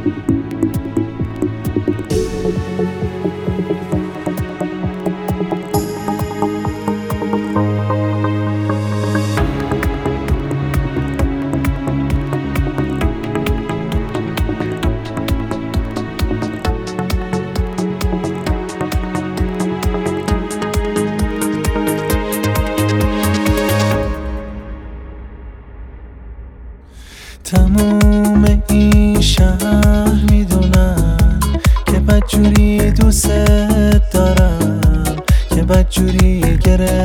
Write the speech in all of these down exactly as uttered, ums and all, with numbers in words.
تموم این شهر میدونن که بدجوری دوست دارم، که بدجوری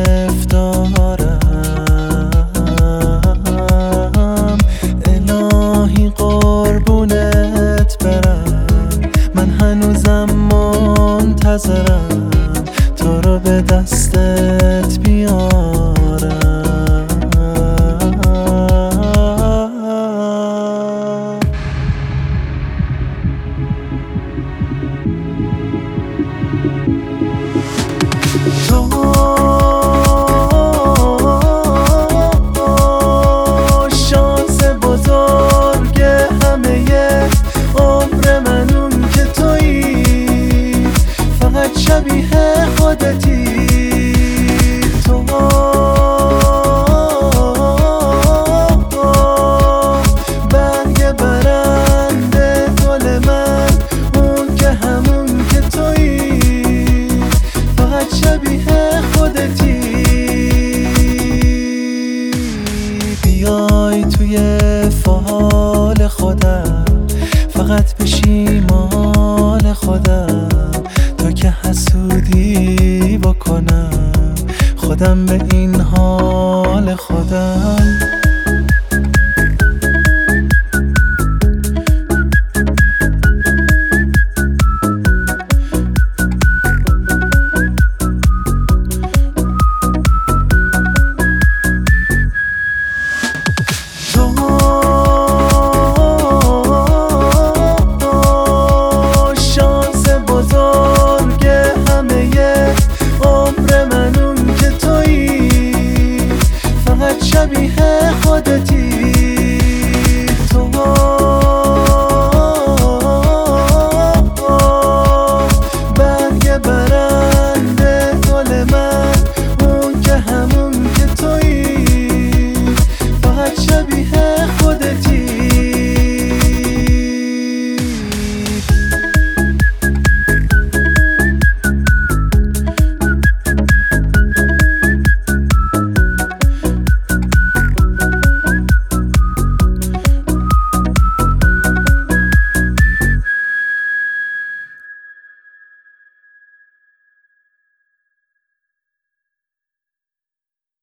گرفتارم. الهی قربونت برم، من هنوزم منتظرم تو رو به دستت بیارم. تو شانس بزرگ همه عمر من اون که تویی، فقط شبیه خودتی. تو برگ برنده گل من اون که همون که تویی، فقط شبیه خودتی. بیای توی فال خودم، فقط بشی مال خودم، تا که حسودی بکنم خودم به این حال خودم. شبیه خودتی